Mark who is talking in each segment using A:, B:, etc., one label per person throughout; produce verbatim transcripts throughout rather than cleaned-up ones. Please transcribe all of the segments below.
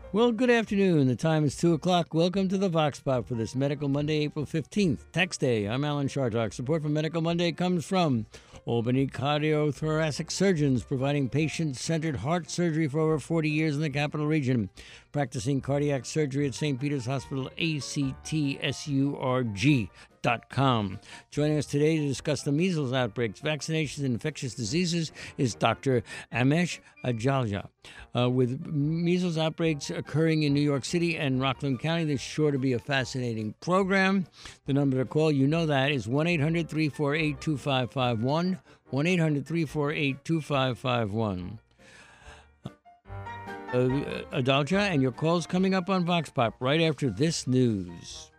A: Well, good afternoon. The time is two o'clock. Welcome to the Vox Pop for this Medical Monday, April fifteenth, Tax Day. I'm Alan Chartock. Support for Medical Monday comes from Albany Cardiothoracic Surgeons, providing patient-centered heart surgery for over forty years in the capital region. Practicing cardiac surgery at Saint Peter's Hospital, A C T S U R G. Dot com. Joining us today to discuss the measles outbreaks, vaccinations, and infectious diseases is Doctor Amesh Adalja. Uh, with measles outbreaks occurring in New York City and Rockland County, there's sure to be a fascinating program. The number to call, you know that, is one eight hundred three four eight two five five one, one eight hundred three four eight two five five one. Uh, Adalja, and your call's coming up on Vox Pop right after this news.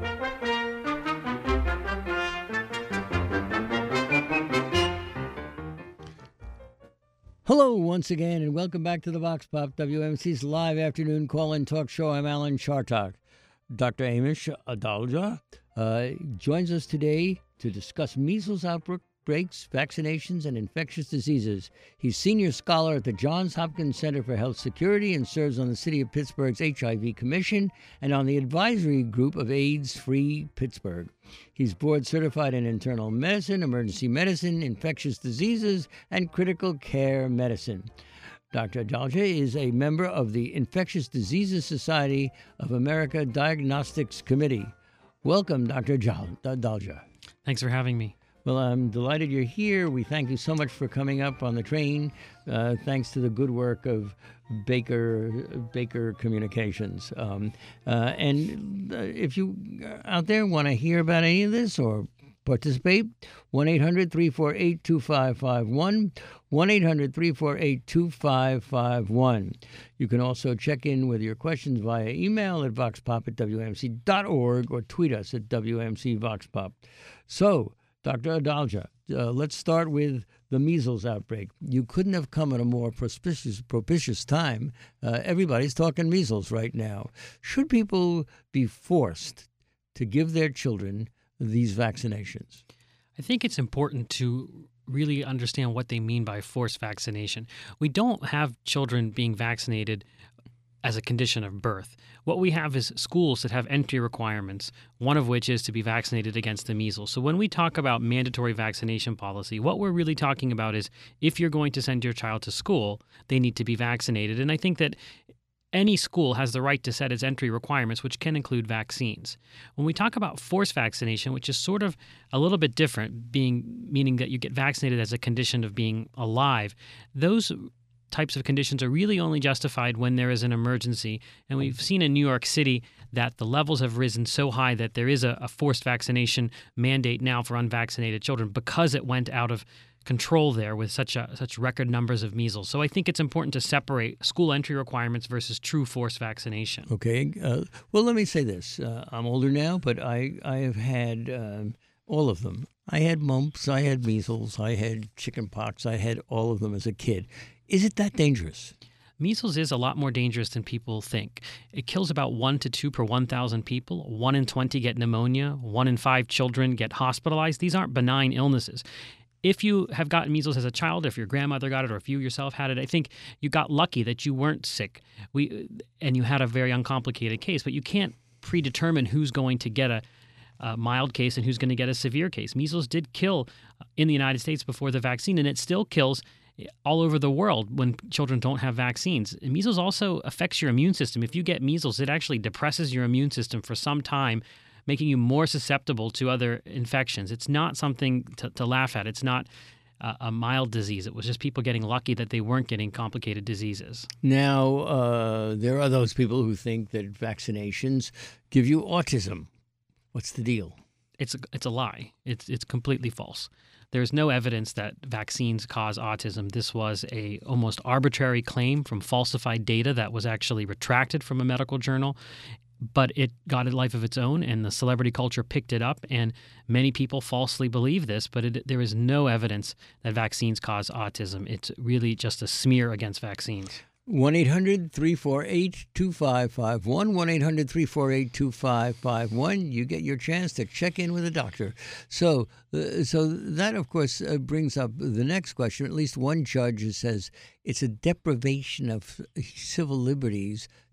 A: Hello once again, and welcome back to the Vox Pop, W M C's live afternoon call-in talk show. I'm Alan Chartock. Doctor Amesh Adalja uh, joins us today to discuss measles outbreaks, vaccinations, and infectious diseases. He's senior scholar at the Johns Hopkins Center for Health Security and serves on the City of Pittsburgh's H I V Commission and on the advisory group of AIDS-Free Pittsburgh. He's board certified in internal medicine, emergency medicine, infectious diseases, and critical care medicine. Doctor Adalja is a member of the Infectious Diseases Society of America Diagnostics Committee. Welcome, Doctor Adalja.
B: Thanks for having me.
A: Well, I'm delighted you're here. We thank you so much for coming up on the train, uh, thanks to the good work of Baker Baker Communications. Um, uh, and uh, if you out there want to hear about any of this or participate, one eight hundred three four eight two five five one, one eight hundred three four eight two five five one. You can also check in with your questions via email at voxpop at w m c dot org or tweet us at W M C Voxpop. So, Doctor Adalja, uh, let's start with the measles outbreak. You couldn't have come at a more propitious, propitious time. Uh, everybody's talking measles right now. Should people be forced to give their children these vaccinations?
B: I think it's important to really understand what they mean by forced vaccination. We don't have children being vaccinated as a condition of birth. What we have is schools that have entry requirements, one of which is to be vaccinated against the measles. So when we talk about mandatory vaccination policy, what we're really talking about is if you're going to send your child to school, they need to be vaccinated. And I think that any school has the right to set its entry requirements, which can include vaccines. When we talk about forced vaccination, which is sort of a little bit different, being meaning that you get vaccinated as a condition of being alive, those types of conditions are really only justified when there is an emergency. And we've seen in New York City that the levels have risen so high that there is a, a forced vaccination mandate now for unvaccinated children because it went out of control there with such a, such record numbers of measles. So I think it's important to separate school entry requirements versus true forced vaccination.
A: Okay. Uh, well, let me say this. Uh, I'm older now, but I, I have had um, all of them. I had mumps, I had measles, I had chicken pox, I had all of them as a kid. Is it that dangerous?
B: Measles is a lot more dangerous than people think. It kills about one to two per one thousand people. One in twenty get pneumonia. One in five children get hospitalized. These aren't benign illnesses. If you have gotten measles as a child, if your grandmother got it, or if you yourself had it, I think you got lucky that you weren't sick we, and you had a very uncomplicated case. But you can't predetermine who's going to get a a mild case and who's going to get a severe case. Measles did kill in the United States before the vaccine, and it still kills all over the world when children don't have vaccines. And measles also affects your immune system. If you get measles, it actually depresses your immune system for some time, making you more susceptible to other infections. It's not something to, to laugh at. It's not uh, a mild disease. It was just people getting lucky that they weren't getting complicated diseases.
A: Now, uh, there are those people who think that vaccinations give you autism. What's the deal?
B: It's a, it's a lie. It's it's completely false. There's no evidence that vaccines cause autism. This was a almost arbitrary claim from falsified data that was actually retracted from a medical journal, but it got a life of its own, and the celebrity culture picked it up, and many people falsely believe this, but it, there is no evidence that vaccines cause autism. It's really just a smear against vaccines.
A: one eight hundred three four eight two five five one, one eight hundred three four eight two five five one. You get your chance to check in with a doctor. So uh, so that, of course, uh, brings up the next question. At least one judge says it's a deprivation of civil liberties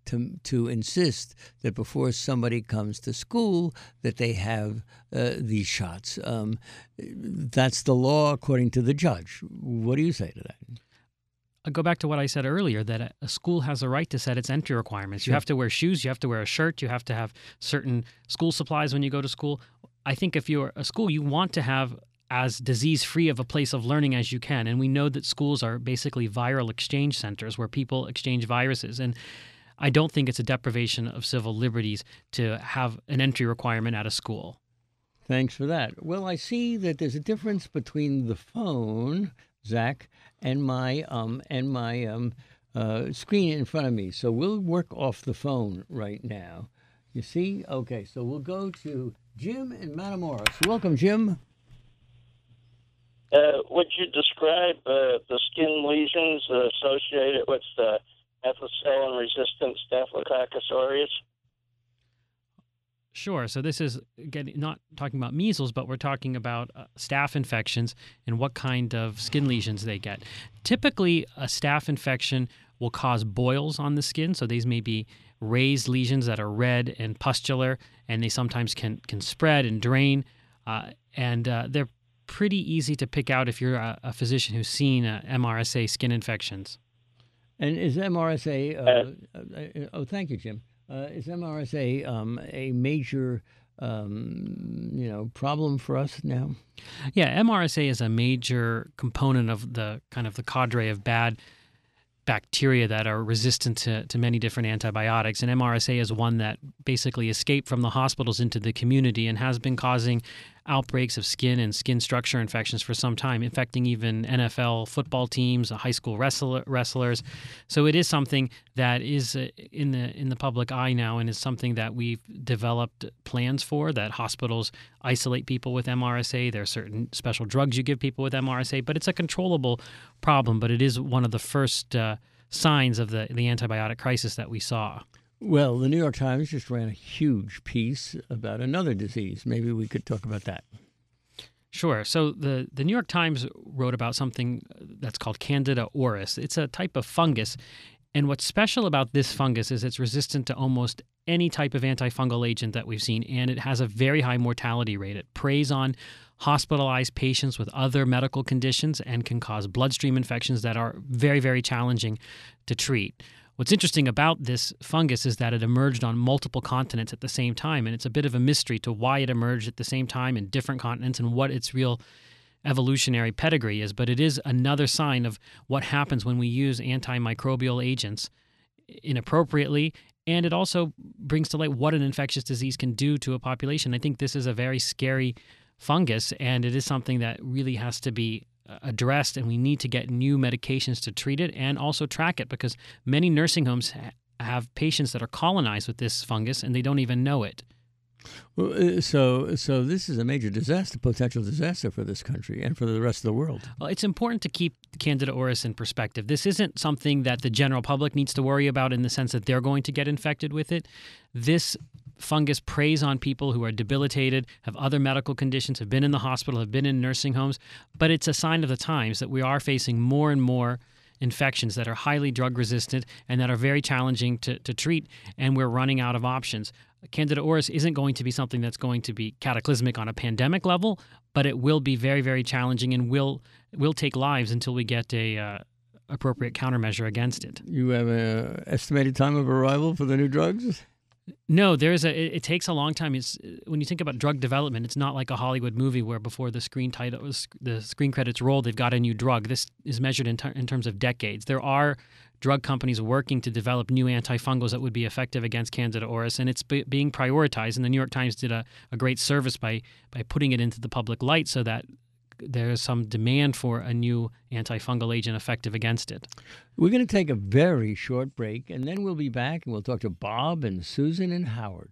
A: to to insist that before somebody comes to school that they have uh, these shots. Um, that's the law according to the judge. What do you say to that?
B: I go back to what I said earlier, that a- a school has a right to set its entry requirements. You
A: Sure.
B: have to wear shoes, you have to wear a shirt, you have to have certain school supplies when you go to school. I think if you're a school, you want to have as disease-free of a place of learning as you can. And we know that schools are basically viral exchange centers where people exchange viruses. And I don't think it's a deprivation of civil liberties to have an entry requirement at a school.
A: Thanks for that. Well, I see that there's a difference between the phone, Zach, and my um and my um uh, screen in front of me. So we'll work off the phone right now. You see? Okay, so we'll go to Jim in Matamoros. Welcome, Jim.
C: Uh, would you describe uh, the skin lesions associated with the methicillin-resistant Staphylococcus aureus?
B: Sure. So this is, again, not talking about measles, but we're talking about uh, staph infections and what kind of skin lesions they get. Typically, a staph infection will cause boils on the skin. So these may be raised lesions that are red and pustular, and they sometimes can, can spread and drain. Uh, and uh, they're pretty easy to pick out if you're a, a physician who's seen uh, M R S A skin infections.
A: And is M R S A? Uh, uh, uh, oh, thank you, Jim. Uh, is M R S A um, a major, um, you know, problem for us now?
B: Yeah, M R S A is a major component of the kind of the cadre of bad bacteria that are resistant to, to many different antibiotics. And M R S A is one that basically escaped from the hospitals into the community and has been causing outbreaks of skin and skin structure infections for some time, infecting even N F L football teams, high school wrestler, wrestlers. So it is something that is uh, in the in the public eye now, and is something that we've developed plans for, that hospitals isolate people with M R S A. There are certain special drugs you give people with M R S A, but it's a controllable problem. But it is one of the first uh, signs of the, the antibiotic crisis that we saw.
A: Well, the New York Times just ran a huge piece about another disease. Maybe we could talk about that.
B: Sure. So the, the New York Times wrote about something that's called Candida auris. It's a type of fungus. And what's special about this fungus is it's resistant to almost any type of antifungal agent that we've seen, and it has a very high mortality rate. It preys on hospitalized patients with other medical conditions and can cause bloodstream infections that are very, very challenging to treat. What's interesting about this fungus is that it emerged on multiple continents at the same time, and it's a bit of a mystery to why it emerged at the same time in different continents and what its real evolutionary pedigree is. But it is another sign of what happens when we use antimicrobial agents inappropriately, and it also brings to light what an infectious disease can do to a population. I think this is a very scary fungus, and it is something that really has to be addressed, and we need to get new medications to treat it and also track it, because many nursing homes ha- have patients that are colonized with this fungus and they don't even know it.
A: Well, uh, so, so this is a major disaster, potential disaster for this country and for the rest of the world.
B: Well, it's important to keep Candida auris in perspective. This isn't something that the general public needs to worry about in the sense that they're going to get infected with it. This fungus preys on people who are debilitated, have other medical conditions, have been in the hospital, have been in nursing homes. But it's a sign of the times that we are facing more and more infections that are highly drug resistant and that are very challenging to, to treat, and we're running out of options. Candida auris isn't going to be something that's going to be cataclysmic on a pandemic level, but it will be very, very challenging and will will take lives until we get a uh, appropriate countermeasure against it.
A: You have an estimated time of arrival for the new drugs?
B: No, there's a. It, it takes a long time. It's when you think about drug development, it's not like a Hollywood movie where before the screen title, the screen credits roll, they've got a new drug. This is measured in, ter- in terms of decades. There are drug companies working to develop new antifungals that would be effective against Candida auris, and it's b- being prioritized. And the New York Times did a, a great service by by putting it into the public light so that there's some demand for a new antifungal agent effective against it.
A: We're going to take a very short break, and then we'll be back, and we'll talk to Bob and Susan and Howard.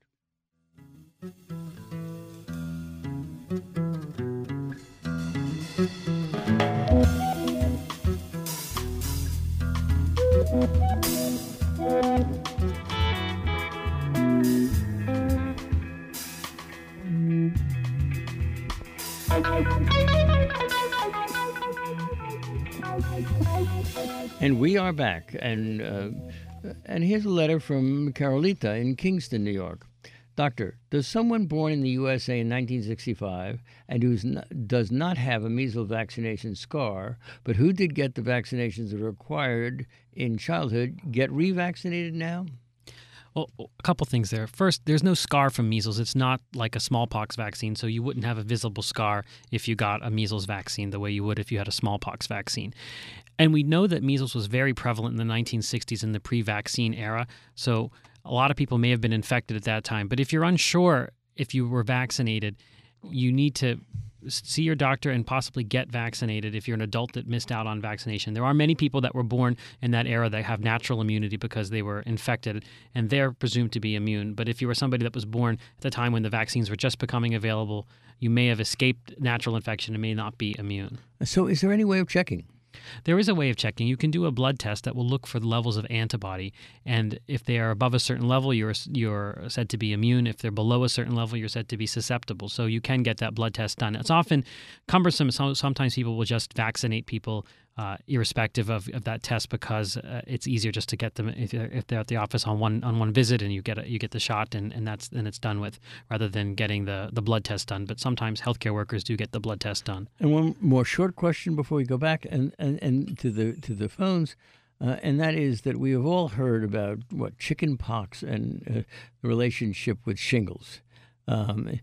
A: And we are back, and uh, And here's a letter from Carolita in Kingston, New York. Doctor, does someone born in the U S A in nineteen sixty-five and who does not have a measles vaccination scar, but who did get the vaccinations that are required in childhood, get revaccinated now?
B: Well, a couple things there. First, there's no scar from measles. It's not like a smallpox vaccine, so you wouldn't have a visible scar if you got a measles vaccine the way you would if you had a smallpox vaccine. And we know that measles was very prevalent in the nineteen sixties in the pre-vaccine era, so a lot of people may have been infected at that time. But if you're unsure if you were vaccinated, you need to see your doctor and possibly get vaccinated if you're an adult that missed out on vaccination. There are many people that were born in that era that have natural immunity because they were infected, and they're presumed to be immune. But if you were somebody that was born at the time when the vaccines were just becoming available, you may have escaped natural infection and may not be immune.
A: So is there any way of checking?
B: There is a way of checking. You can do a blood test that will look for the levels of antibody, and if they are above a certain level, you're you're said to be immune. If they're below a certain level, you're said to be susceptible. So you can get that blood test done. It's often cumbersome. So sometimes people will just vaccinate people uh, irrespective of, of that test because uh, it's easier just to get them if they're, if they're at the office on one on one visit and you get a, you get the shot and, and that's and it's done with, rather than getting the, the blood test done. But sometimes healthcare workers do get the blood test done.
A: And one more short question before we go back and, and, and to the to the phones, uh, and that is that we have all heard about what chicken pox and uh, the relationship with shingles. Um,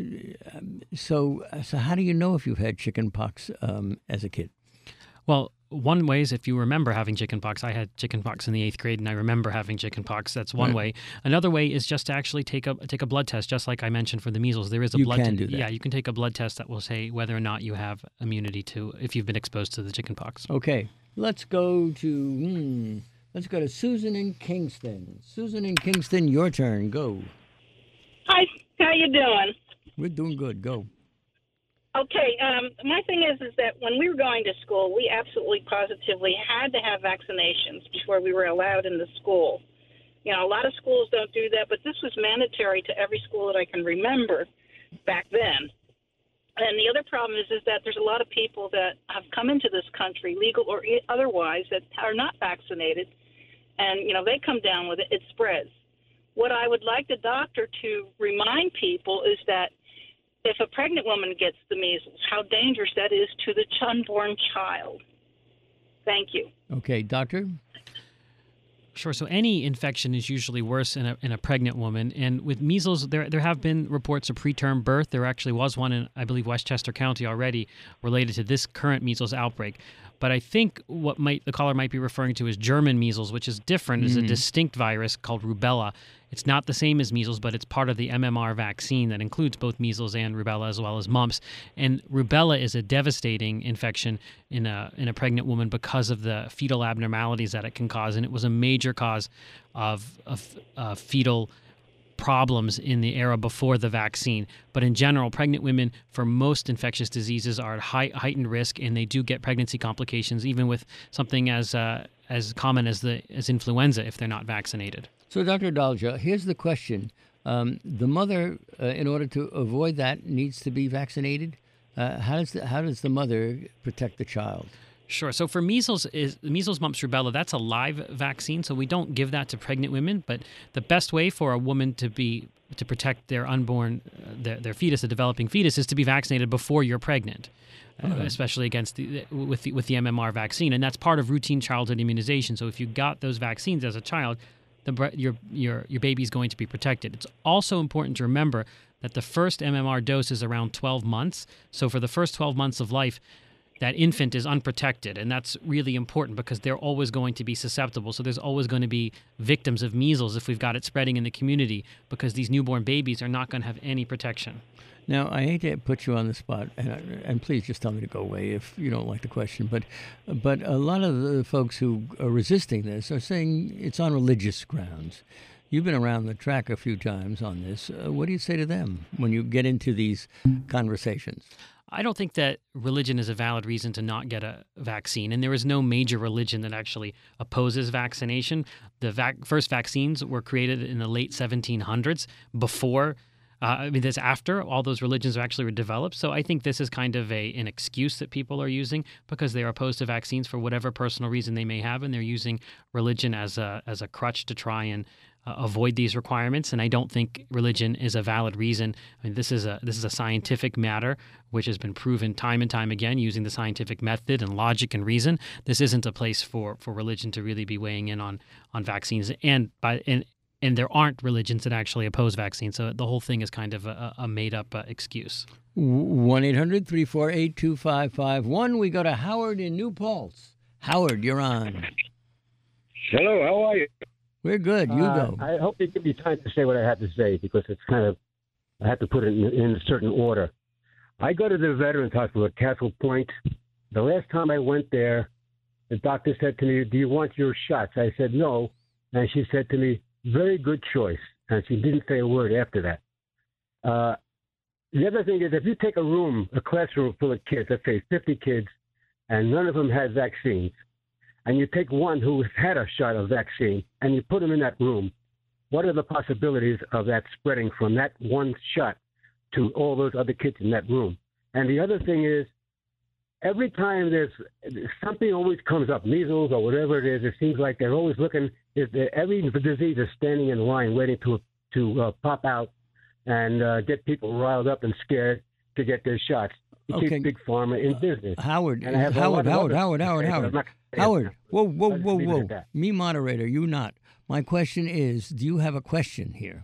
A: so so how do you know if you've had chicken pox um, as a kid?
B: Well, one way is if you remember having chickenpox. I had chickenpox in the eighth grade, and I remember having chickenpox. That's one
A: Right.
B: way. Another way is just to actually take a take a blood test, just like I mentioned for the measles. There is a
A: You
B: blood
A: can
B: te-
A: do that.
B: Yeah, you can take a blood test that will say whether or not you have immunity to if you've been exposed to the chickenpox.
A: Okay, let's go to hmm, let's go to Susan in Kingston. Susan in Kingston, your turn. Go.
D: Hi, how you doing?
A: We're doing good. Go.
D: Okay, um, my thing is is that when we were going to school, we absolutely positively had to have vaccinations before we were allowed in the school. You know, a lot of schools don't do that, but this was mandatory to every school that I can remember back then. And the other problem is is that there's a lot of people that have come into this country, legal or otherwise, that are not vaccinated, and, you know, they come down with it, it spreads. What I would like the doctor to remind people is that if a pregnant woman gets the measles, how dangerous that is to the unborn child. Thank you.
A: Okay, doctor.
B: Sure. So any infection is usually worse in a in a pregnant woman. And with measles, there there have been reports of preterm birth. There actually was one in, I believe, Westchester County already related to this current measles outbreak. But I think what might the caller might be referring to is German measles, which is different. It's a distinct virus called rubella. It's not the same as measles, but it's part of the M M R vaccine that includes both measles and rubella as well as mumps. And rubella is a devastating infection in a in a pregnant woman because of the fetal abnormalities that it can cause. And it was a major cause of, of uh, fetal problems in the era before the vaccine. But in general, pregnant women for most infectious diseases are at high, heightened risk, and they do get pregnancy complications, even with something as uh, as common as the as influenza if they're not vaccinated.
A: So, Doctor Dalja, here's the question. Um, the mother, uh, in order to avoid that, needs to be vaccinated. Uh, how does the, how does the mother protect the child?
B: Sure. So for measles, is measles, mumps, rubella, that's a live vaccine, so we don't give that to pregnant women. But the best way for a woman to be to protect their unborn, uh, their, their fetus, a developing fetus, is to be vaccinated before you're pregnant, uh, especially against the with the with the M M R vaccine, and that's part of routine childhood immunization. So if you got those vaccines as a child, the bre- your your your baby is going to be protected. It's also important to remember that the first M M R dose is around twelve months. So for the first twelve months of life, that infant is unprotected, and that's really important because they're always going to be susceptible. So there's always going to be victims of measles if we've got it spreading in the community, because these newborn babies are not going to have any protection.
A: Now, I hate to put you on the spot, and, and please just tell me to go away if you don't like the question, but but a lot of the folks who are resisting this are saying it's on religious grounds. You've been around the track a few times on this. Uh, what do you say to them when you get into these conversations?
B: I don't think that religion is a valid reason to not get a vaccine, and there is no major religion that actually opposes vaccination. The vac- first vaccines were created in the late seventeen hundreds, before Uh, I mean, this after all those religions are actually were developed. So I think this is kind of a an excuse that people are using because they are opposed to vaccines for whatever personal reason they may have, and they're using religion as a as a crutch to try and uh, avoid these requirements. And I don't think religion is a valid reason. I mean, this is a this is a scientific matter which has been proven time and time again using the scientific method and logic and reason. This isn't a place for, for religion to really be weighing in on on vaccines, and by and. And there aren't religions that actually oppose vaccines. So the whole thing is kind of a, a made-up uh, excuse.
A: one eight hundred three four eight two five five one. We go to Howard in New Paltz. Howard, you're on.
E: Hello, how are you?
A: We're good. You
E: uh,
A: go.
E: I hope you give me time to say what I have to say because it's kind of, I have to put it in, in a certain order. I go to the Veterans Hospital at Castle Point. The last time I went there, the doctor said to me, do you want your shots? I said no. And she said to me, very good choice. And she didn't say a word after that. Uh, the other thing is if you take a room, a classroom full of kids, let's say fifty kids, and none of them had vaccines, and you take one who had a shot of vaccine and you put them in that room, what are the possibilities of that spreading from that one shot to all those other kids in that room? And the other thing is, every time there's something always comes up, measles or whatever it is, it seems like they're always looking. Is that every disease is standing in line, waiting to to uh, pop out and uh, get people riled up and scared to get their shots. To
A: Okay.
E: keep Big Pharma in business.
A: Uh, Howard,
E: And I have a
A: Howard,
E: lot of
A: Howard,
E: other
A: Howard,
E: things to
A: Howard,
E: say, but
A: Howard,
E: I'm not gonna say it
A: Howard.
E: now.
A: Whoa, whoa,
E: I'll just
A: whoa,
E: leave it at
A: whoa.
E: that.
A: Me moderator, you not. My question is, do you have a question here?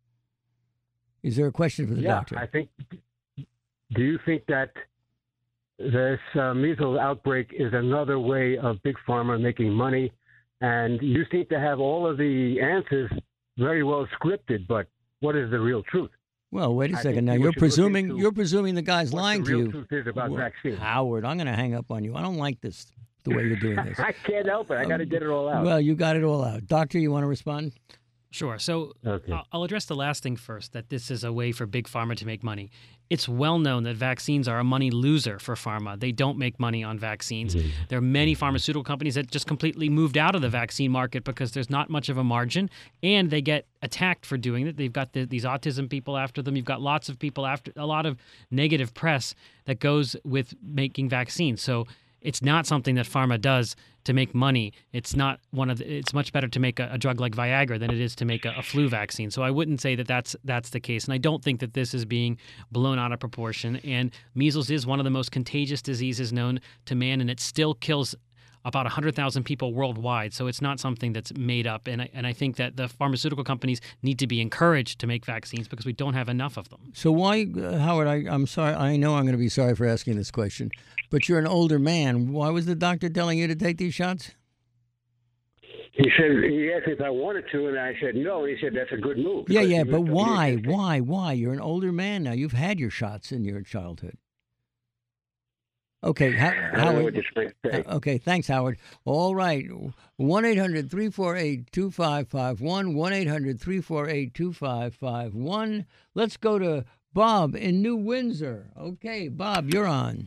A: Is there a question for the
E: Yeah,
A: doctor?
E: I think. Do you think that this uh, measles outbreak is another way of Big Pharma making money? And you seem to have all of the answers very well scripted, but what is the real truth?
A: Well, wait a
E: I
A: second.
E: think
A: Now
E: people
A: you're
E: should look
A: presuming
E: into
A: you're presuming the guy's
E: What
A: lying
E: the
A: to
E: real
A: you.
E: truth is about
A: Well,
E: vaccines.
A: Howard, I'm going to hang up on you. I don't like this the way you're doing this.
E: I can't help it. I got to get it all out.
A: Well, you got it all out. Doctor, you want to respond?
B: Sure. So
E: Okay.
B: I'll- I'll address the last thing first, that this is a way for Big Pharma to make money. It's well known that vaccines are a money loser for pharma. They don't make money on vaccines. There are many pharmaceutical companies that just completely moved out of the vaccine market because there's not much of a margin, and they get attacked for doing it. They've got the, these autism people after them. You've got lots of people after, a lot of negative press that goes with making vaccines. So it's not something that pharma does to make money. It's not one of the, it's much better to make a, a drug like Viagra than it is to make a, a flu vaccine. So I wouldn't say that that's that's the case. And I don't think that this is being blown out of proportion. And measles is one of the most contagious diseases known to man, and it still kills about one hundred thousand people worldwide. So it's not something that's made up. And I, and I think that the pharmaceutical companies need to be encouraged to make vaccines because we don't have enough of them.
A: So why, uh, Howard? I, I'm sorry. I know I'm going to be sorry for asking this question, but you're an older man. Why was the doctor telling you to take these shots?
E: He said he asked if I wanted to, and I said no. And he said that's a good move.
A: Yeah,
E: because
A: yeah,
E: he
A: but
E: was- he
A: why?
E: was-
A: Why? Why? You're an older man now. You've had your shots in your childhood. Okay, Ho-
E: I don't know
A: Howard.
E: what you're trying to say.
A: Uh, Okay, thanks, Howard. All right. one eight hundred three four eight two five five one, one eight hundred three four eight two five five one. Let's go to Bob in New Windsor. Okay, Bob, you're on.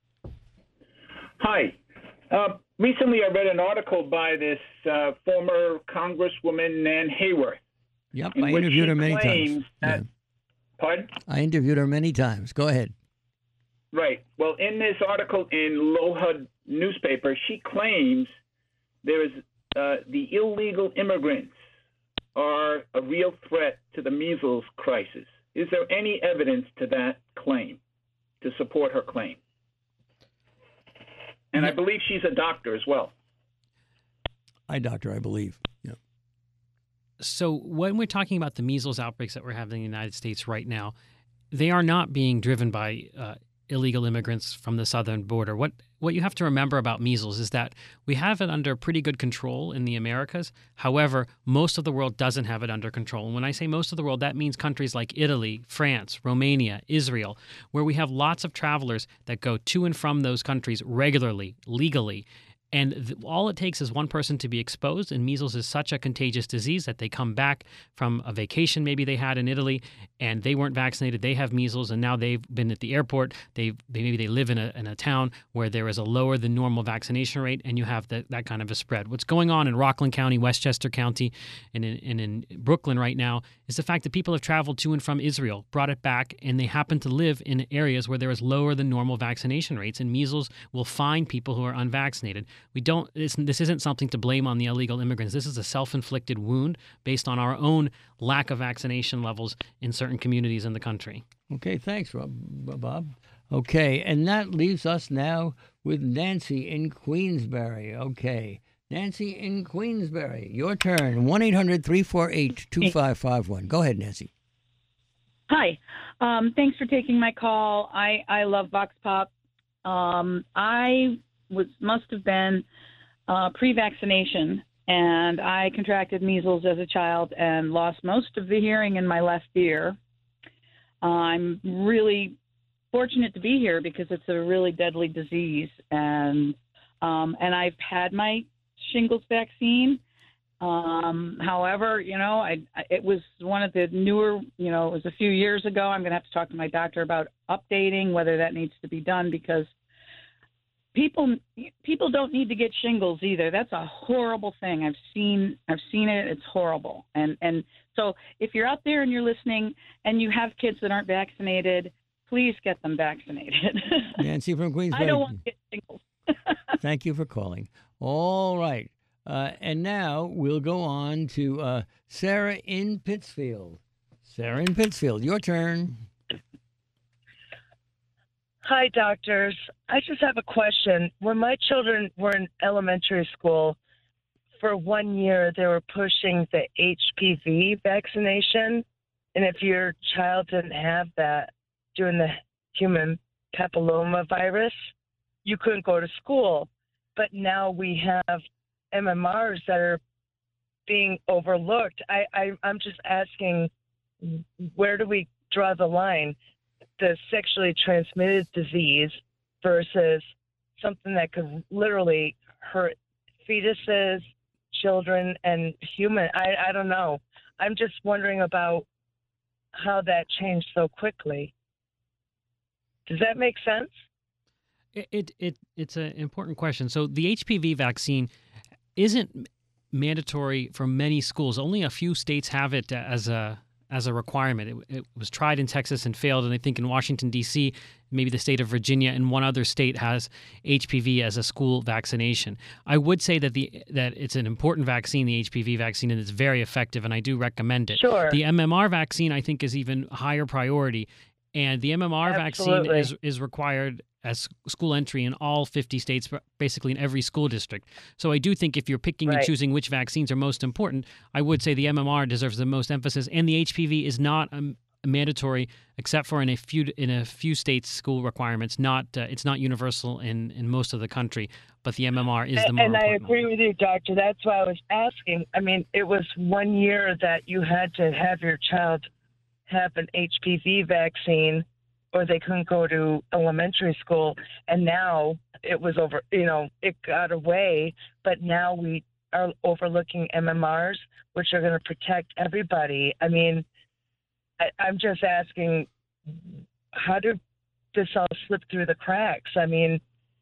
F: Hi. Uh, recently, I read an article by this uh, former Congresswoman Nan Hayworth.
A: Yep,
F: in
A: I
F: which
A: interviewed
F: she
A: her many times.
F: claims
A: Yeah.
F: that- Pardon?
A: I interviewed her many times. Go ahead.
F: Right. Well, in this article in Lohud newspaper, she claims there is uh, the illegal immigrants are a real threat to the measles crisis. Is there any evidence to that claim, to support her claim? And I believe she's a doctor as well.
A: I doctor, I believe. Yeah.
B: So when we're talking about the measles outbreaks that we're having in the United States right now, they are not being driven by uh, illegal immigrants from the southern border. What what you have to remember about measles is that we have it under pretty good control in the Americas. However, most of the world doesn't have it under control. And when I say most of the world, that means countries like Italy, France, Romania, Israel, where we have lots of travelers that go to and from those countries regularly, legally. And th- all it takes is one person to be exposed, and measles is such a contagious disease that they come back from a vacation maybe they had in Italy, and they weren't vaccinated. They have measles, and now they've been at the airport. They, they maybe they live in a in a town where there is a lower than normal vaccination rate, and you have that that kind of a spread. What's going on in Rockland County, Westchester County, and in, and in Brooklyn right now is the fact that people have traveled to and from Israel, brought it back, and they happen to live in areas where there is lower than normal vaccination rates, and measles will find people who are unvaccinated. We don't. This, this isn't something to blame on the illegal immigrants. This is a self-inflicted wound based on our own lack of vaccination levels in certain communities in the country.
A: Okay, thanks, Rob, Bob. Okay, and that leaves us now with Nancy in Queensbury. Okay, Nancy in Queensbury, your turn. one eight hundred three four eight two five five one. Go ahead, Nancy.
G: Hi. Um, thanks for taking my call. I, I love Vox Pop. Um, I was must have been uh, pre-vaccination, and I contracted measles as a child and lost most of the hearing in my left ear. Uh, I'm really fortunate to be here because it's a really deadly disease, and um, and I've had my shingles vaccine. Um, however, you know, I, it was one of the newer, you know, it was a few years ago. I'm going to have to talk to my doctor about updating whether that needs to be done, because people people don't need to get shingles either. That's a horrible thing. I've seen I've seen it. It's horrible. And and so if you're out there and you're listening and you have kids that aren't vaccinated, please get them vaccinated.
A: Nancy from Queensbury.
G: I don't want to get shingles.
A: Thank you for calling. All right. Uh, and now we'll go on to uh, Sarah in Pittsfield. Sarah in Pittsfield, your turn.
H: Hi, doctors. I just have a question. When my children were in elementary school, for one year they were pushing the H P V vaccination. And if your child didn't have that during the human papillomavirus, you couldn't go to school. But now we have M M Rs that are being overlooked. I, I, I'm just asking, where do we draw the line? The sexually transmitted disease versus something that could literally hurt fetuses, children, and human. I, I don't know. I'm just wondering about how that changed so quickly. Does that make sense?
B: It, it, it it's an important question. So the H P V vaccine isn't mandatory for many schools. Only a few states have it as a as a requirement. It, it was tried in Texas and failed, and I think in Washington, D C, maybe the state of Virginia and one other state has H P V as a school vaccination. I would say that the that it's an important vaccine, the H P V vaccine, and it's very effective, and I do recommend it.
H: Sure.
B: The M M R vaccine, I think, is even higher priority, and the M M R
H: Absolutely.
B: vaccine is is required as school entry in all fifty states, basically in every school district. So I do think if you're picking
H: Right.
B: and choosing which vaccines are most important, I would say the M M R deserves the most emphasis, and the H P V is not um, mandatory except for in a few in a few states school requirements. Not uh, it's not universal in, in most of the country, but the M M R is the more
H: And I
B: important
H: agree
B: one.
H: with you, doctor. That's why I was asking. I mean, it was one year that you had to have your child have an H P V vaccine, or they couldn't go to elementary school. And now it was over, you know, it got away, but now we are overlooking M M Rs, which are going to protect everybody. I mean, I, I'm just asking, how did this all slip through the cracks? I mean,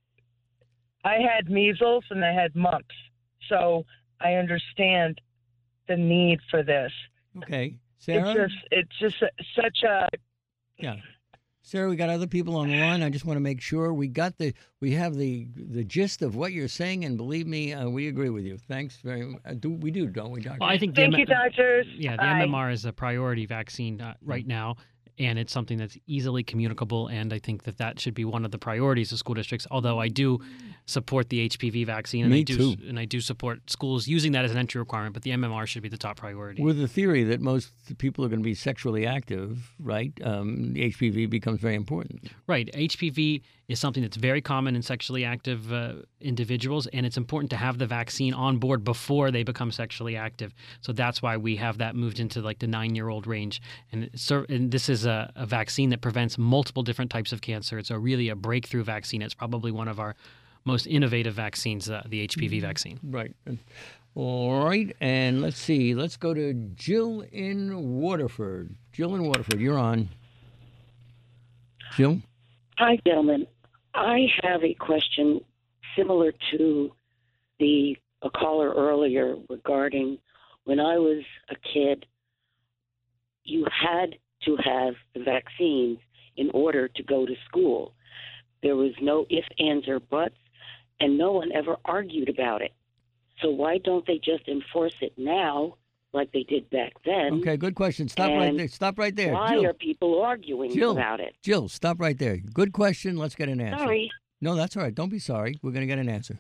H: I had measles and I had mumps, so I understand the need for this.
A: Okay. Sarah?
H: It's just, it's just a- such a,
A: Yeah. Sarah, we got other people on the line. I just want to make sure we got the we have the the gist of what you're saying, and believe me, uh, we agree with you. Thanks very much. Uh, do we do, don't we, Doctor?
B: Well, I think the
H: thank
B: M-
H: you, doctors.
B: Yeah, the
H: Bye.
B: M M R is a priority vaccine uh, right now, and it's something that's easily communicable, and I think that that should be one of the priorities of school districts, although I do support the H P V vaccine, and
A: Me
B: I do
A: too.
B: and I do support schools using that as an entry requirement, but the M M R should be the top priority.
A: With the theory that most people are going to be sexually active, right? Um, the H P V becomes very important.
B: Right. H P V is something that's very common in sexually active uh, individuals, and it's important to have the vaccine on board before they become sexually active. So that's why we have that moved into like the nine-year-old range. And, so, and this is a, a vaccine that prevents multiple different types of cancer. It's a really a breakthrough vaccine. It's probably one of our most innovative vaccines, uh, the H P V vaccine.
A: Right. All right, and let's see. Let's go to Jill in Waterford. Jill in Waterford, you're on. Jill?
I: Hi, gentlemen. I have a question similar to the a caller earlier regarding when I was a kid, you had to have the vaccines in order to go to school. There was no ifs, ands, or buts, and no one ever argued about it. So why don't they just enforce it now like they did back then?
A: Okay, good question. Stop right
I: And
A: there. Stop right there.
I: Why
A: Jill.
I: are people arguing
A: Jill.
I: about it?
A: Jill, stop right there. Good question. Let's get an answer.
I: Sorry.
A: No, that's all right. Don't be sorry. We're going to get an answer.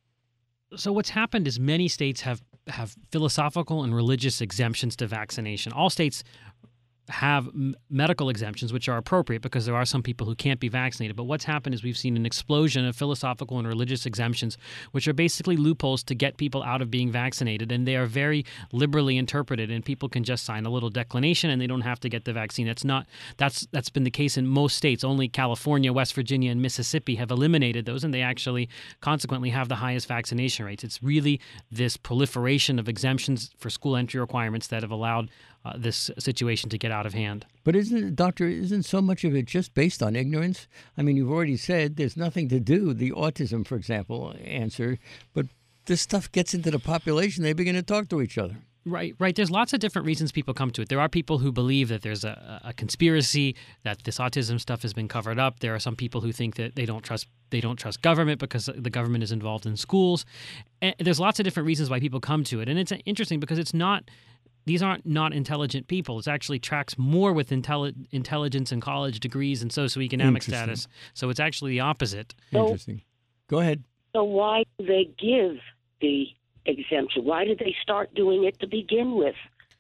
B: So what's happened is many states have, have philosophical and religious exemptions to vaccination. All states have m- medical exemptions, which are appropriate because there are some people who can't be vaccinated. But what's happened is we've seen an explosion of philosophical and religious exemptions, which are basically loopholes to get people out of being vaccinated. And they are very liberally interpreted, and people can just sign a little declination and they don't have to get the vaccine. That's not that's that's been the case in most states. Only California, West Virginia, and Mississippi have eliminated those, and they actually consequently have the highest vaccination rates. It's really this proliferation of exemptions for school entry requirements that have allowed Uh, this situation to get out of hand.
A: But isn't it, Doctor, isn't so much of it just based on ignorance? I mean, you've already said there's nothing to do, the autism, for example, answer, but this stuff gets into the population, they begin to talk to each other.
B: Right, right. There's lots of different reasons people come to it. There are people who believe that there's a, a conspiracy, that this autism stuff has been covered up. There are some people who think that they don't trust they don't trust government because the government is involved in schools. And there's lots of different reasons why people come to it. And it's interesting because it's not These aren't not intelligent people. It actually tracks more with intelli- intelligence and college degrees and socioeconomic status. So it's actually the opposite.
A: Interesting. Go ahead.
I: So why do they give the exemption? Why did they start doing it to begin with?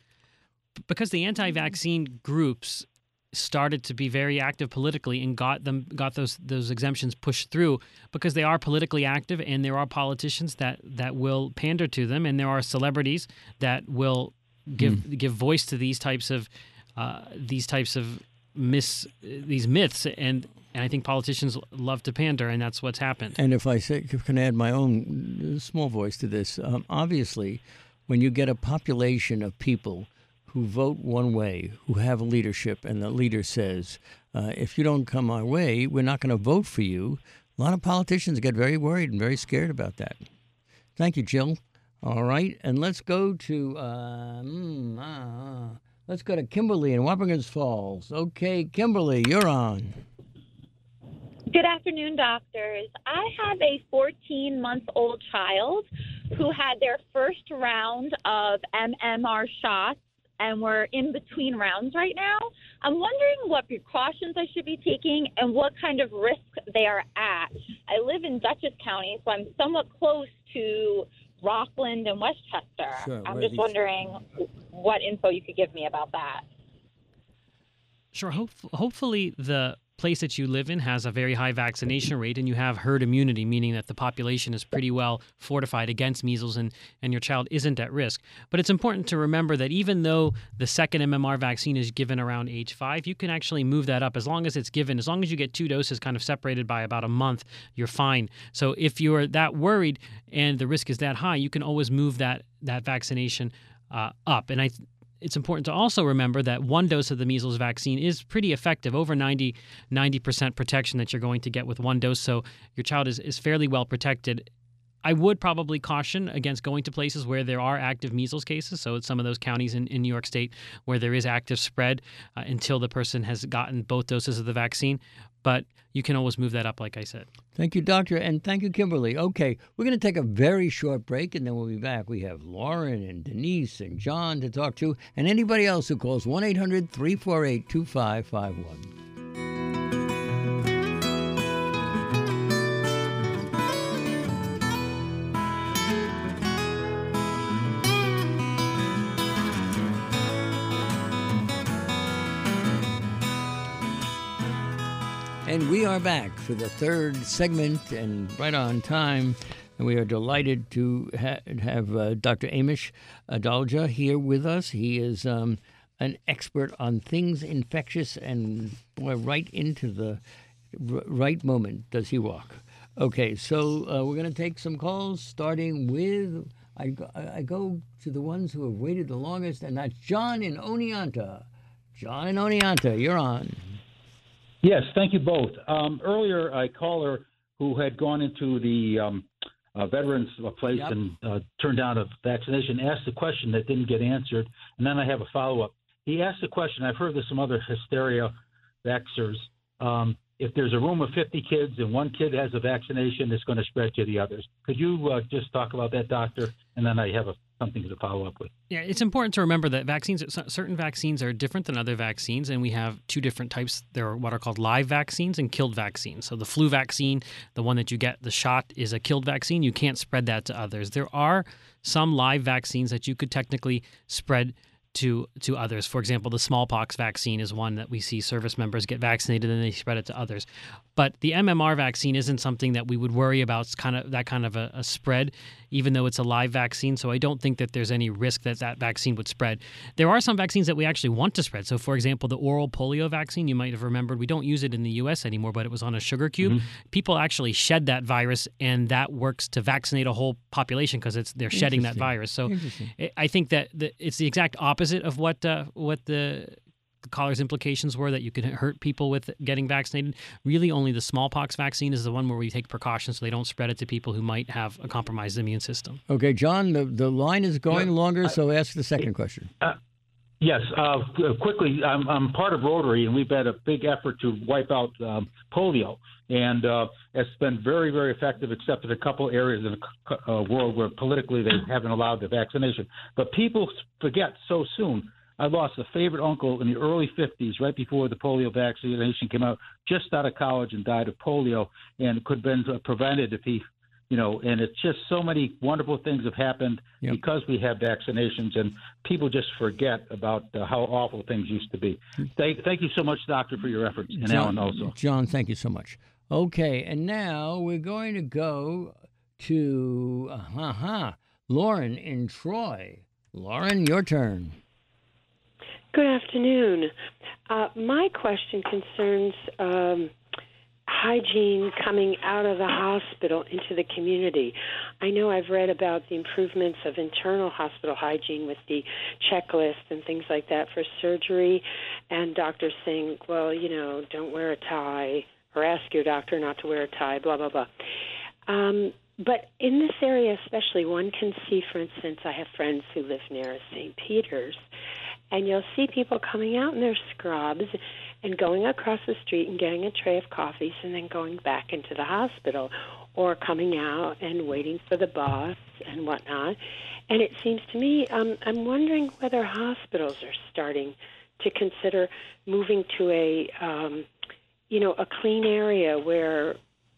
B: Because the anti-vaccine groups started to be very active politically and got them got those those exemptions pushed through because they are politically active, and there are politicians that, that will pander to them, and there are celebrities that will give mm. give voice to these types of uh, these types of mis these myths, and and I think politicians love to pander, and that's what's happened.
A: And if I say, can add my own small voice to this, um, obviously, when you get a population of people who vote one way, who have leadership, and the leader says, uh, if you don't come our way, we're not going to vote for you, a lot of politicians get very worried and very scared about that. Thank you, Jill. All right, and let's go to uh, mm, uh, let's go to Kimberly in Wappingers Falls. Okay, Kimberly, you're on.
J: Good afternoon, doctors. I have a fourteen-month-old child who had their first round of M M R shots, and we're in between rounds right now. I'm wondering what precautions I should be taking and what kind of risk they are at. I live in Dutchess County, so I'm somewhat close to Rockland and Westchester.
A: Sure,
J: I'm just
A: these...
J: wondering what info you could give me about that.
B: Sure. Hope, hopefully the place that you live in has a very high vaccination rate and you have herd immunity, meaning that the population is pretty well fortified against measles and, and your child isn't at risk. But it's important to remember that even though the second M M R vaccine is given around age five, you can actually move that up as long as it's given. As long as you get two doses kind of separated by about a month, you're fine. So if you're that worried and the risk is that high, you can always move that, that vaccination uh, up. And I It's important to also remember that one dose of the measles vaccine is pretty effective, over ninety, ninety percent protection that you're going to get with one dose. So your child is, is fairly well protected. I would probably caution against going to places where there are active measles cases. So it's some of those counties in, in New York State where there is active spread uh, until the person has gotten both doses of the vaccine. But you can always move that up, like I said.
A: Thank you, Doctor, and thank you, Kimberly. Okay, we're going to take a very short break, and then we'll be back. We have Lauren and Denise and John to talk to, and anybody else who calls one eight hundred three four eight two five five one. And we are back for the third segment and right on time. And we are delighted to ha- have uh, Doctor Amish Adalja here with us. He is um, an expert on things infectious, and boy, right into the r- right moment does he walk. Okay, so uh, we're going to take some calls, starting with, I go, I go to the ones who have waited the longest, and that's John in Oneonta. John in Oneonta, you're on.
K: Yes, thank you both. Um, earlier, a caller who had gone into the um, uh, veterans place yep. and uh, turned down a vaccination asked a question that didn't get answered, and then I have a follow-up. He asked a question. I've heard there's some other hysteria vaxxers. Um, if there's a room of fifty kids and one kid has a vaccination, it's going to spread to the others. Could you uh, just talk about that, doctor? And then I have a, something to follow up with.
B: Yeah, it's important to remember that vaccines, certain vaccines are different than other vaccines, and we have two different types. There are what are called live vaccines and killed vaccines. So the flu vaccine, the one that you get, the shot, is a killed vaccine. You can't spread that to others. There are some live vaccines that you could technically spread to to others. For example, the smallpox vaccine is one that we see service members get vaccinated and they spread it to others. But the M M R vaccine isn't something that we would worry about. It's kind of that kind of a, a spread, even though it's a live vaccine. So I don't think that there's any risk that that vaccine would spread. There are some vaccines that we actually want to spread. So, for example, the oral polio vaccine, you might have remembered, we don't use it in the U S anymore, but it was on a sugar cube. Mm-hmm. People actually shed that virus, and that works to vaccinate a whole population because it's they're shedding that virus. So I think that the, it's the exact opposite of what uh, what the the caller's implications were, that you could hurt people with getting vaccinated. Really, only the smallpox vaccine is the one where we take precautions so they don't spread it to people who might have a compromised immune system.
A: Okay, John, the, the line is going yeah, longer, so I, ask the second question.
K: Uh, yes, uh, quickly, I'm, I'm part of Rotary, and we've had a big effort to wipe out um, polio. And uh, it's been very, very effective, except in a couple areas in the uh, world where politically they haven't allowed the vaccination. But people forget so soon. I lost a favorite uncle in the early fifties, right before the polio vaccination came out, just out of college and died of polio, and could have been prevented if he, you know, and it's just so many wonderful things have happened yep. because we have vaccinations, and people just forget about uh, how awful things used to be. Thank, thank you so much, Doctor, for your efforts, and
A: John,
K: Alan also.
A: John, thank you so much. Okay, and now we're going to go to uh-huh, Lauren in Troy. Lauren, your turn.
L: Good afternoon. Uh, my question concerns um, hygiene coming out of the hospital into the community. I know I've read about the improvements of internal hospital hygiene with the checklist and things like that for surgery, and doctors saying, well, you know, don't wear a tie, or ask your doctor not to wear a tie, blah, blah, blah. Um, but in this area especially, one can see, for instance, I have friends who live near Saint Peter's, and you'll see people coming out in their scrubs and going across the street and getting a tray of coffees and then going back into the hospital, or coming out and waiting for the bus and whatnot. And it seems to me, um, I'm wondering whether hospitals are starting to consider moving to a, um, you know, a clean area where,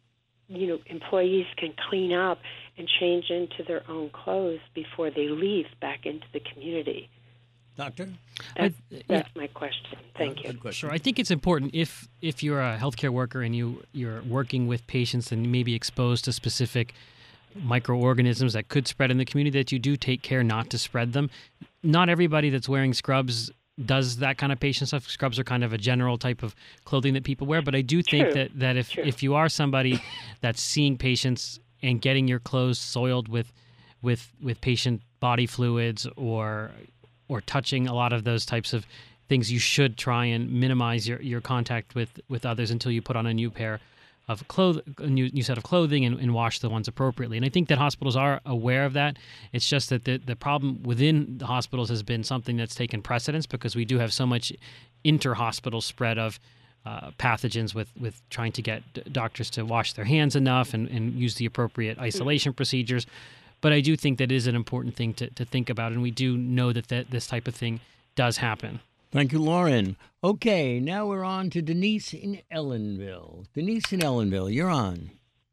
L: you know, employees can clean up and change into their own clothes before they leave back into the community.
A: Doctor?
L: That's, that's yeah. my question. Thank you.
B: Sure. I think it's important if if you're a healthcare worker and you, you're working with patients and maybe exposed to specific microorganisms that could spread in the community, that you do take care not to spread them. Not everybody that's wearing scrubs does that kind of patient stuff. Scrubs are kind of a general type of clothing that people wear. But I do think True. that, that if, if you are somebody that's seeing patients and getting your clothes soiled with with with patient body fluids or or touching a lot of those types of things, you should try and minimize your, your contact with, with others until you put on a new pair of cloth, a new, new set of clothing, and, and wash the ones appropriately. And I think that hospitals are aware of that. It's just that the, the problem within the hospitals has been something that's taken precedence, because we do have so much inter-hospital spread of uh, pathogens with, with trying to get doctors to wash their hands enough and, and use the appropriate isolation procedures. But I do think that is an important thing to, to think about, and we do know that, that this type of thing does happen.
A: Thank you, Lauren. Okay, now we're on to Denise in Ellenville. Denise in Ellenville, you're on.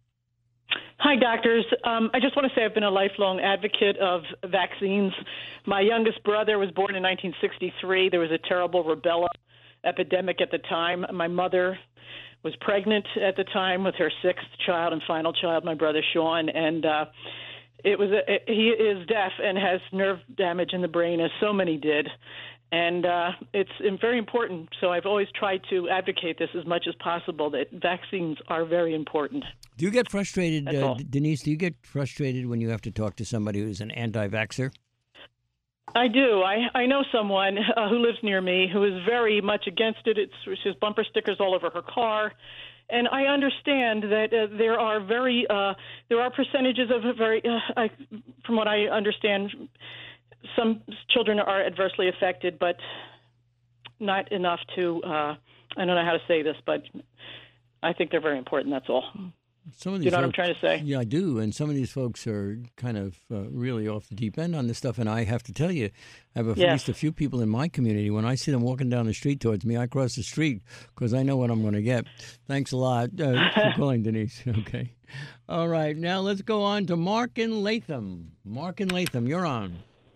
M: Hi, doctors. Um, I just want to say I've been a lifelong advocate of vaccines. My youngest brother was born in nineteen sixty-three. There was a terrible rubella epidemic at the time. My mother was pregnant at the time with her sixth child and final child, my brother Sean, and uh, It was a, it, he is deaf and has nerve damage in the brain, as so many did. And uh, it's very important. So I've always tried to advocate this as much as possible, that vaccines are very important.
A: Do you get frustrated,
M: That's
A: uh,
M: all.
A: Denise, do you get frustrated when you have to talk to somebody who's an anti-vaxxer?
M: I do. I, I know someone uh, who lives near me who is very much against it. It's, she has bumper stickers all over her car. And I understand that uh, there are very uh, there are percentages of very, uh, I, from what I understand, some children are adversely affected, but not enough to, uh, I don't know how to say this, but I think they're very important, that's all.
A: Some of these
M: You know what I'm
A: folks-
M: trying to say?
A: Yeah, I do. And some of these folks are kind of uh, really off the deep end on this stuff. And I have to tell you, I have a, at
M: Yes.
A: least a few people in my community. When I see them walking down the street towards me, I cross the street because I know what I'm going to get. Thanks a lot uh, for calling, Denise. Okay. All right. Now let's go on to Mark in Latham. Mark in Latham, you're on.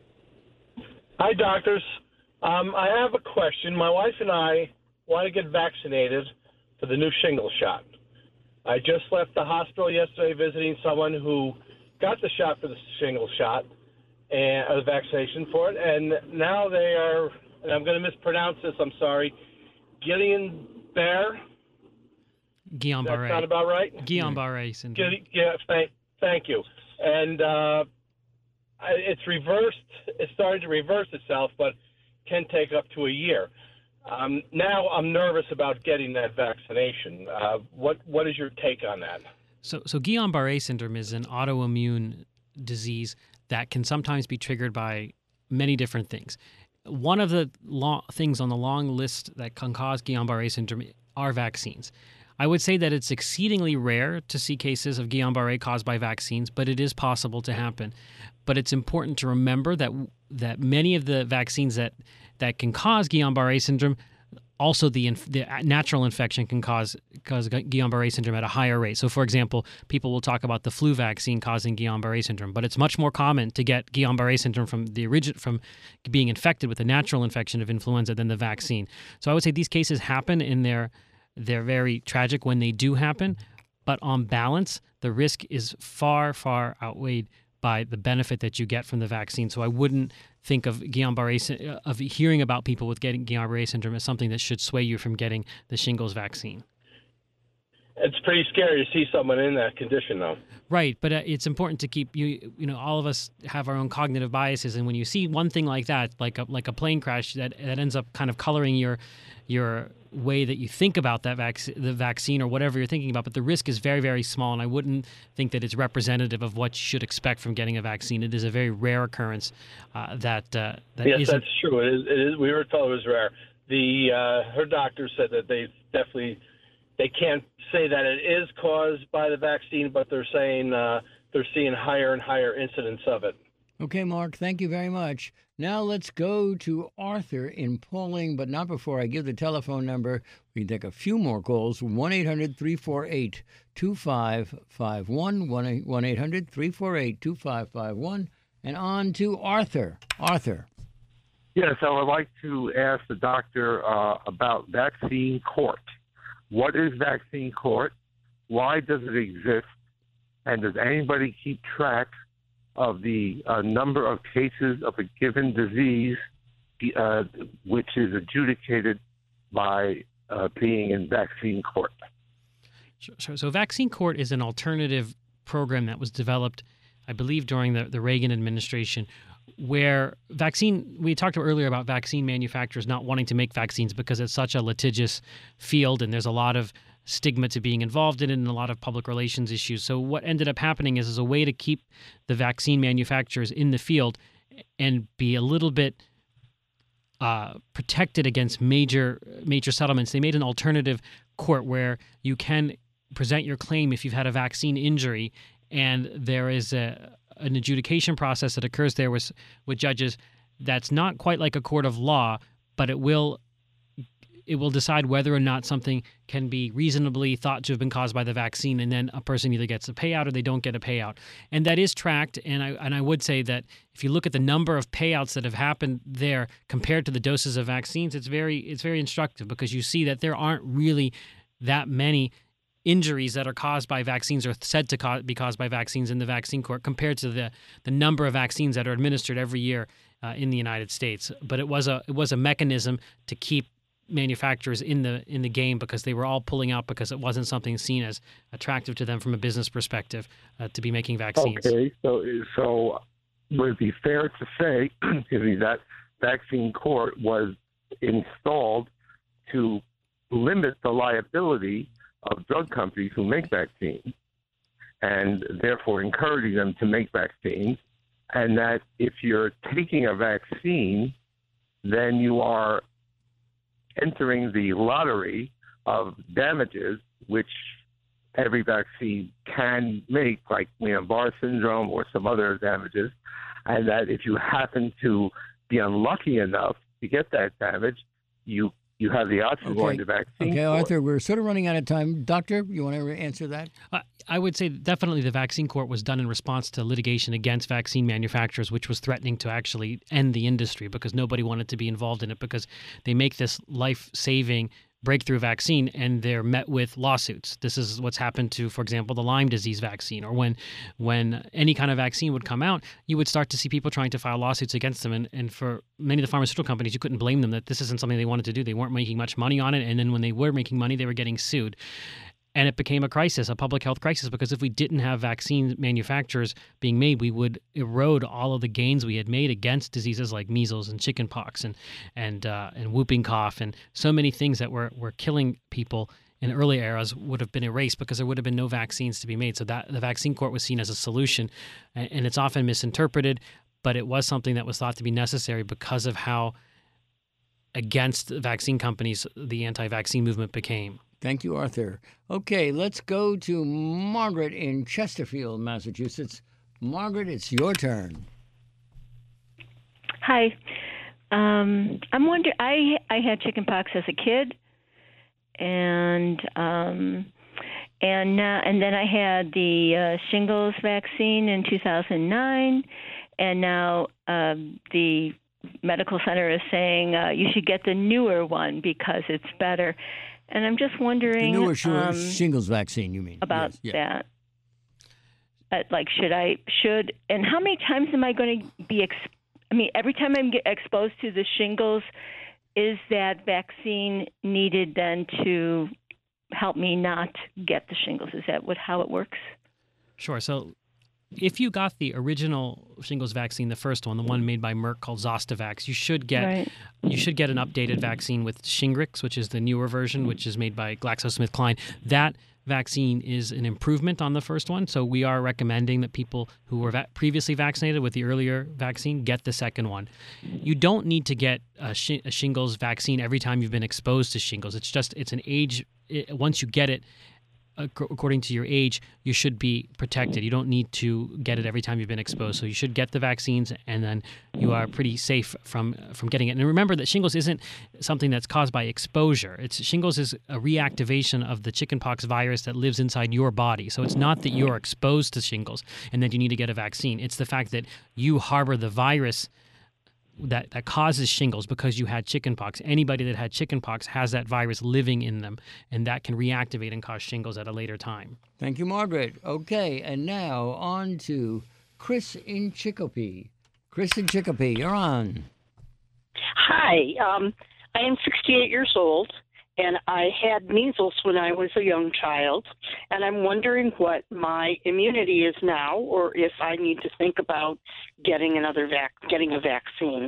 N: Hi, doctors. Um, I have a question. My wife and I want to get vaccinated for the new shingles shot. I just left the hospital yesterday visiting someone who got the shot for the shingles shot and uh, the vaccination for it, and now they are, and I'm going to mispronounce this, I'm sorry, Guillain-Barré. Does that
B: Guillain-Barré.
N: sound about right?
B: Guillain-Barré syndrome.
N: Guillain- Yeah, thank, thank you. And uh, I- it's reversed. It's starting to reverse itself, but can take up to a year. Um, now I'm nervous about getting that vaccination. Uh, what What is your take on that?
B: So, so Guillain-Barré syndrome is an autoimmune disease that can sometimes be triggered by many different things. One of the long, things on the long list that can cause Guillain-Barré syndrome are vaccines. I would say that it's exceedingly rare to see cases of Guillain-Barré caused by vaccines, but it is possible to happen. But it's important to remember that that many of the vaccines that, that can cause Guillain-Barré syndrome, also the, inf- the natural infection can cause cause Guillain-Barré syndrome at a higher rate. So, for example, people will talk about the flu vaccine causing Guillain-Barré syndrome, but it's much more common to get Guillain-Barré syndrome from the origin from being infected with a natural infection of influenza than the vaccine. So, I would say these cases happen in their they're very tragic when they do happen, but on balance, the risk is far, far outweighed by the benefit that you get from the vaccine. So I wouldn't think of Guillain-Barré sy- of hearing about people with getting Guillain-Barré syndrome as something that should sway you from getting the shingles vaccine.
N: It's pretty scary to see someone in that condition, though.
B: Right, but uh, it's important to keep you. You know, all of us have our own cognitive biases, and when you see one thing like that, like a like a plane crash, that that ends up kind of coloring your your way that you think about that vac- the vaccine or whatever you're thinking about. But the risk is very, very small, and I wouldn't think that it's representative of what you should expect from getting a vaccine. It is a very rare occurrence uh, that uh, that
N: yes,
B: isn't.
N: that's true. It is, it is. We were told it was rare. The uh, her doctor said that they definitely they can't say that it is caused by the vaccine, but they're saying uh, they're seeing higher and higher incidence of it.
A: Okay, Mark, thank you very much. Now let's go to Arthur in Pauling, but not before I give the telephone number. We can take a few more calls. one eight hundred three four eight two five five one, one eight hundred three four eight two five five one, and on to Arthur. Arthur.
O: Yes, I would like to ask the doctor uh, about vaccine court. What is vaccine court? Why does it exist? And does anybody keep track of the uh, number of cases of a given disease uh, which is adjudicated by uh, being in vaccine court?
B: So, so Vaccine Court is an alternative program that was developed, I believe, during the, the Reagan administration, where vaccine, we talked earlier about vaccine manufacturers not wanting to make vaccines because it's such a litigious field and there's a lot of stigma to being involved in it and a lot of public relations issues. So what ended up happening is, as a way to keep the vaccine manufacturers in the field and be a little bit uh, protected against major major settlements, they made an alternative court where you can present your claim if you've had a vaccine injury, and there is a an adjudication process that occurs there with with judges that's not quite like a court of law, but it will it will decide whether or not something can be reasonably thought to have been caused by the vaccine, and then a person either gets a payout or they don't get a payout. And that is tracked, and I and I would say that if you look at the number of payouts that have happened there compared to the doses of vaccines, it's very it's very instructive, because you see that there aren't really that many injuries that are caused by vaccines or said to co- be caused by vaccines in the vaccine court compared to the, the number of vaccines that are administered every year uh, in the United States. But it was a it was a mechanism to keep manufacturers in the in the game because they were all pulling out because it wasn't something seen as attractive to them from a business perspective uh, to be making vaccines.
O: Okay, so so would it be fair to say, excuse me, that vaccine court was installed to limit the liability of drug companies who make vaccines, and therefore encouraging them to make vaccines, and that if you're taking a vaccine, then you are entering the lottery of damages, which every vaccine can make, like Guillain-Barré syndrome or some other damages, and that if you happen to be unlucky enough to get that damage, you you have the option of going to vaccine.
A: Okay,
O: court.
A: Arthur, we're sort of running out of time. Doctor, you want to answer that?
B: Uh, I would say definitely the vaccine court was done in response to litigation against vaccine manufacturers, which was threatening to actually end the industry because nobody wanted to be involved in it because they make this life-saving breakthrough vaccine and they're met with lawsuits. This is what's happened to, for example, the Lyme disease vaccine, or when when any kind of vaccine would come out, you would start to see people trying to file lawsuits against them. And, and for many of the pharmaceutical companies, you couldn't blame them that this isn't something they wanted to do. They weren't making much money on it. And then when they were making money, they were getting sued. And it became a crisis, a public health crisis, because if we didn't have vaccine manufacturers being made, we would erode all of the gains we had made against diseases like measles and chickenpox and and uh, and whooping cough and so many things that were, were killing people in early eras would have been erased because there would have been no vaccines to be made. So that the vaccine court was seen as a solution, and, and it's often misinterpreted, but it was something that was thought to be necessary because of how against vaccine companies the anti-vaccine movement became.
A: Thank you, Arthur. Okay, let's go to Margaret in Chesterfield, Massachusetts. Margaret, it's your turn.
P: Hi. Um, I'm wondering, I, I had chickenpox as a kid, and um, and uh, and then I had the uh, shingles vaccine in two thousand nine, and now um, the medical center is saying uh, you should get the newer one because it's better. And I'm just wondering
A: The newer sh-
P: um,
A: shingles vaccine, you mean?
P: about
A: Yes, yeah.
P: that. Uh, like, should I, should, and how many times am I going to be, ex- I mean, every time I'm get exposed to the shingles, is that vaccine needed then to help me not get the shingles? Is that what how it works?
B: Sure. So if you got the original shingles vaccine, the first one, the one made by Merck called Zostavax, you should get
P: Right.
B: you should get an updated vaccine with Shingrix, which is the newer version, which is made by GlaxoSmithKline. That vaccine is an improvement on the first one, so we are recommending that people who were va- previously vaccinated with the earlier vaccine get the second one. You don't need to get a, sh- a shingles vaccine every time you've been exposed to shingles. It's just it's an age. It, once you get it, according to your age, you should be protected. You don't need to get it every time you've been exposed. So you should get the vaccines, and then you are pretty safe from from getting it. And remember that shingles isn't something that's caused by exposure. It's shingles is a reactivation of the chickenpox virus that lives inside your body. So it's not that you're exposed to shingles and that you need to get a vaccine. It's the fact that you harbor the virus that, that causes shingles because you had chickenpox. Anybody that had chickenpox has that virus living in them, and that can reactivate and cause shingles at a later time.
A: Thank you, Margaret. Okay, and now on to Chris in Chicopee. Chris in Chicopee, you're on.
Q: Hi, um, I am sixty-eight years old, and I had measles when I was a young child, and I'm wondering what my immunity is now, or if I need to think about getting another vac- getting a vaccine.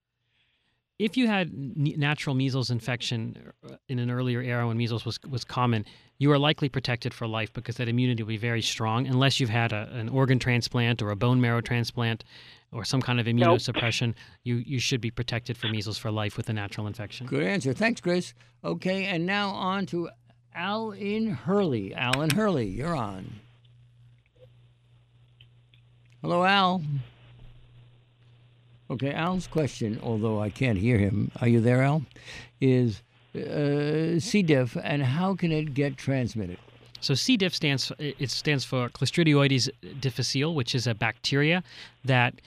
B: If you had n- natural measles infection in an earlier era when measles was, was common, you are likely protected for life because that immunity will be very strong unless you've had a, an organ transplant or a bone marrow transplant or some kind of immunosuppression. Nope. You, you should be protected for measles for life with a natural infection.
A: Good answer. Thanks, Chris. Okay, and now on to Al in Hurley. Al in Hurley, you're on. Hello, Al. Okay, Al's question, although I can't hear him, are you there, Al? Is uh, C. diff, and how can it get transmitted?
B: So C. diff stands it stands for Clostridioides difficile, which is a bacteria that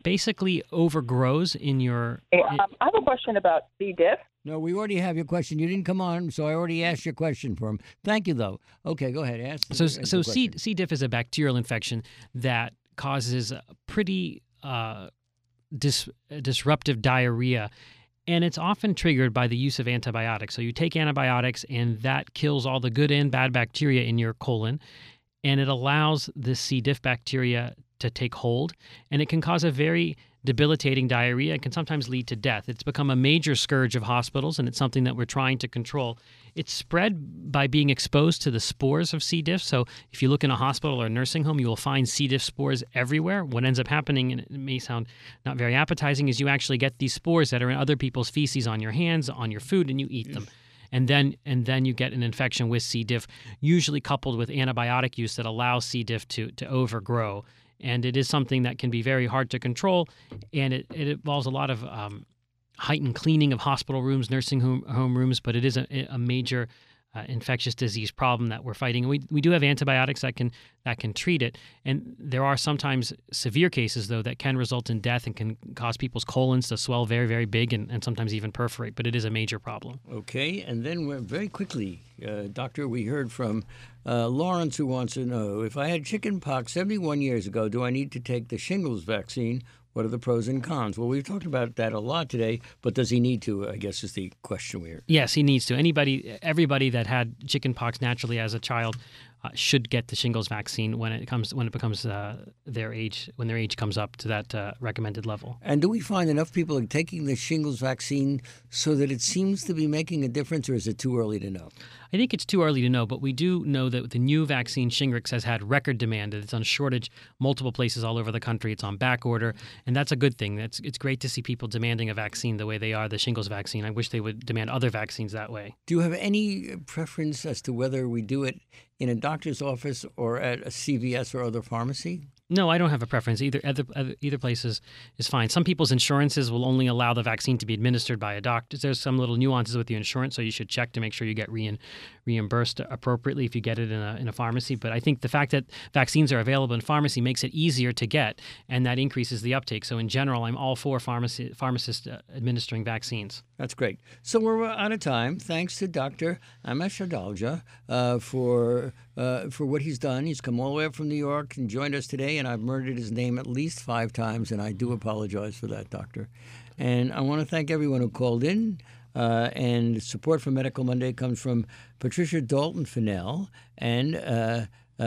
B: basically overgrows in your.
R: Hey, um, I have a question about C. diff.
A: No, we already have your question. You didn't come on, so I already asked your question for him. Thank you, though. Okay, go ahead. Ask.
B: So,
A: ask
B: so
A: the
B: C,
A: question.
B: C. diff is a bacterial infection that causes a pretty uh, dis, disruptive diarrhea, and it's often triggered by the use of antibiotics. So you take antibiotics, and that kills all the good and bad bacteria in your colon, and it allows the C. diff bacteria to take hold, and it can cause a very debilitating diarrhea. It can sometimes lead to death. It's become a major scourge of hospitals, and it's something that we're trying to control. It's spread by being exposed to the spores of C. diff. So if you look in a hospital or a nursing home, you will find C. diff spores everywhere. What ends up happening, and it may sound not very appetizing, is you actually get these spores that are in other people's feces on your hands, on your food, and you eat them. And then and then you get an infection with C. diff, usually coupled with antibiotic use that allows C. diff to, to overgrow. And it is something that can be very hard to control, and it, it involves a lot of um, heightened cleaning of hospital rooms, nursing home, home rooms, but it is a, a major uh, infectious disease problem that we're fighting. And we we do have antibiotics that can that can treat it, and there are sometimes severe cases, though, that can result in death and can cause people's colons to swell very, very big and, and sometimes even perforate, but it is a major problem.
A: Okay, and then we're very quickly, uh, Doctor, we heard from uh, Lawrence, who wants to know, if I had chicken pox seventy-one years ago, do I need to take the shingles vaccine? What are the pros and cons? Well, we've talked about that a lot today, but does he need to, I guess, is the question we're...
B: Yes, he needs to. Anybody, everybody that had chicken pox naturally as a child uh, should get the shingles vaccine when it comes when it becomes uh, their age, when their age comes up to that uh, recommended level.
A: And do we find enough people are taking the shingles vaccine so that it seems to be making a difference, or is it too early to know?
B: I think it's too early to know, but we do know that the new vaccine, Shingrix, has had record demand. It's on shortage multiple places all over the country. It's on back order, and that's a good thing. That's, it's great to see people demanding a vaccine the way they are the shingles vaccine. I wish they would demand other vaccines that way.
A: Do you have any preference as to whether we do it in a doctor's office or at a C V S or other pharmacy?
B: No, I don't have a preference. Either either, either place is, is fine. Some people's insurances will only allow the vaccine to be administered by a doctor. There's some little nuances with the insurance, so you should check to make sure you get re- reimbursed appropriately if you get it in a, in a pharmacy. But I think the fact that vaccines are available in pharmacy makes it easier to get, and that increases the uptake. So in general, I'm all for pharmacy, pharmacists uh, administering vaccines.
A: That's great. So we're out of time. Thanks to Doctor Amesh Adalja uh, for uh, for what he's done. He's come all the way up from New York and joined us today, and I've murdered his name at least five times, and I do apologize for that, Doctor. And I want to thank everyone who called in. Uh, and support for Medical Monday comes from Patricia Dalton-Fennell and uh, uh,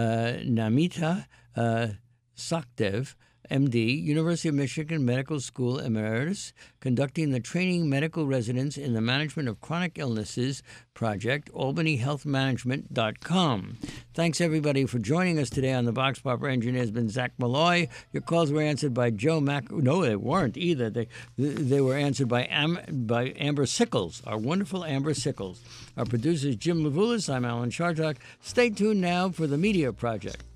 A: Namita uh, Sakdev, M D, University of Michigan Medical School Emeritus, conducting the Training Medical Residents in the Management of Chronic Illnesses project, albany health management dot com. Thanks, everybody, for joining us today on the Vox Popper. Engineer has been Zach Malloy. Your calls were answered by Joe Mac... No, they weren't either. They they were answered by Am... by Amber Sickles, our wonderful Amber Sickles. Our producer is Jim Levulis. I'm Alan Chartock. Stay tuned now for the Media Project.